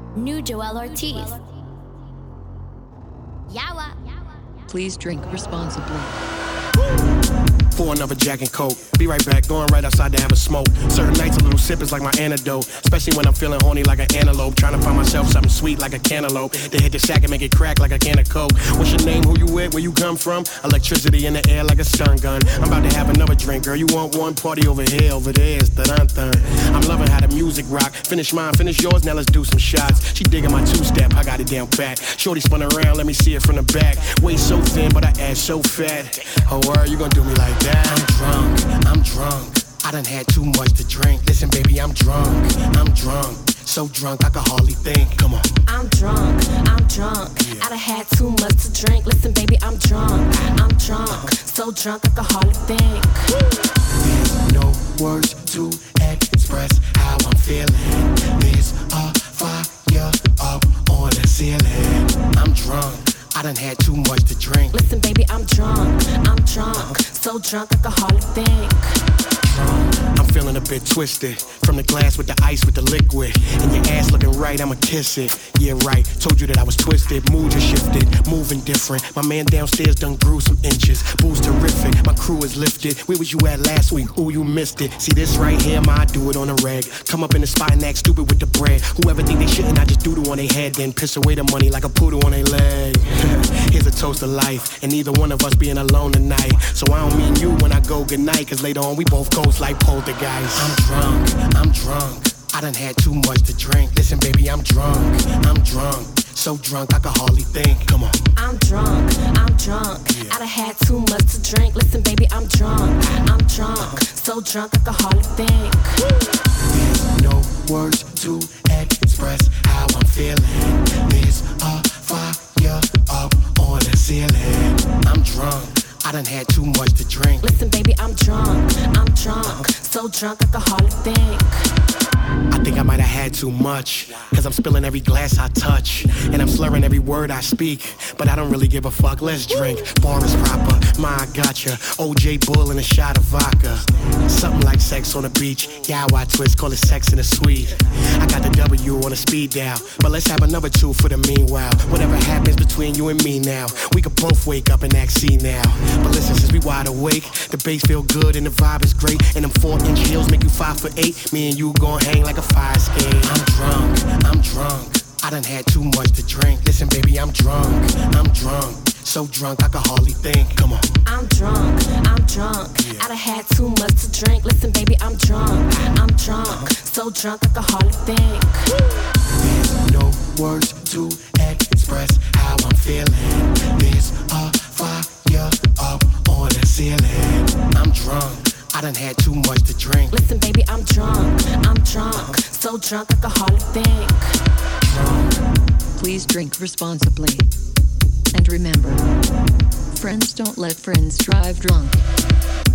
New Joel Ortiz. Yawa. Please drink responsibly. For another Jack and Coke. Be right back, going right outside to have a smoke. Certain nights a little sip is like my antidote, especially when I'm feeling horny like an antelope. Trying to find myself something sweet like a cantaloupe, to hit the sack and make it crack like a can of Coke. What's your name, who you with, where you come from? Electricity in the air like a stun gun. I'm about to have another drink, girl, you want one? Party over here, over there, it's dun-dun-dun. I'm loving how the music rock. Finish mine, finish yours, now let's do some shots. She digging my two-step, I got it down pat. Shorty spun around, let me see it from the back. Waist so thin, but her ass so fat. Oh, word, you gon' do me like that? I'm drunk, I done had too much to drink. Listen, baby, I'm drunk, so drunk I can hardly think. Come on. I'm drunk, yeah. I done had too much to drink. Listen, baby, I'm drunk, so drunk I can hardly think. There's no words to express how I'm feeling. There's a fire up on the ceiling. I'm drunk, I done had too much to drink. Listen, baby, I'm drunk, so drunk I can hardly think. I'm feeling a bit twisted, from the glass with the ice with the liquid. And your ass looking right, I'ma kiss it. Yeah, right, told you that I was twisted. Mood just shifted, moving different. My man downstairs done grew some inches. Boo's terrific, my crew is lifted. Where was you at last week? Ooh, you missed it. See this right here, I do it on a reg. Come up in the spot and act stupid with the bread. Whoever think they shouldn't, I just doodle on their head, then piss away the money like a poodle on their leg. Here's a toast to life, and neither one of us being alone tonight. So I don't mean you when I go goodnight, cause later on we both ghost like poltergeist. I'm drunk, I done had too much to drink. Listen, baby, I'm drunk, so drunk I can hardly think. Come on. I'm drunk, yeah. I done had too much to drink. Listen, baby, I'm drunk, so drunk I can hardly think. There's no words to express how I'm feeling. There's a fire up on the ceiling. I'm drunk, I done had too much to drink. Listen, baby, I'm drunk, so drunk I can hardly think. I think I might have had too much, cause I'm spilling every glass I touch, and I'm slurring every word I speak, but I don't really give a fuck, let's drink. Bar is proper, I gotcha. OJ Bull and a shot of vodka. Something like sex on the beach. Yeah, I twist, call it sex in the suite. I got the W on a speed dial, but let's have another two for the meanwhile. Whatever happens between you and me now, we could both wake up and act C now. But listen, since we wide awake, the bass feel good and the vibe is great, and them 4-inch heels make you 5'8". Me and you gon' hang like a fire escape. I'm drunk, I done had too much to drink. Listen, baby, I'm drunk, so drunk I can hardly think. Come on. I'm drunk, yeah. I done had too much to drink. Listen, baby, I'm drunk, so drunk I can hardly think. There's no words to express how I'm feeling. There's a fire up on the ceiling. I'm drunk, I done had too much to drink. Listen, baby, I'm drunk, so drunk I can hardly think. Please drink responsibly. And remember, friends don't let friends drive drunk.